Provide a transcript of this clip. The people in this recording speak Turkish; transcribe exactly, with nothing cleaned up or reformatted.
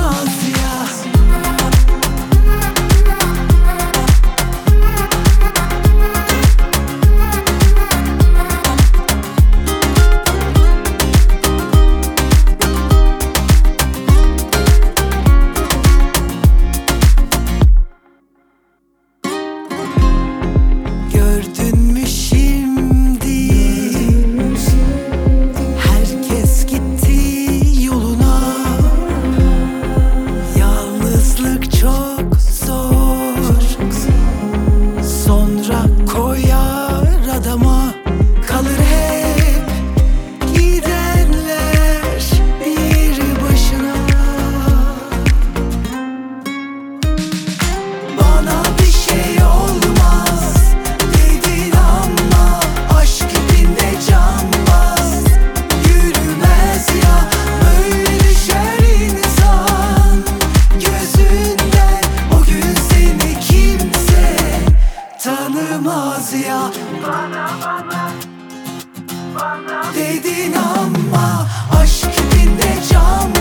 tanımaz ya. Gördün mü şimdi? Herkes gitti yoluna. Yalnızlık çok zor. Sonra koyar adama. Kalır hep gidenler bir başına. Bana bir şey olmaz dedin ama aşk içinde canmaz, yürümez ya. Böyle düşer insan gözünden, o gün seni kimse tanımaz ya. Bana bana bana dedin ama aşk içinde canmaz.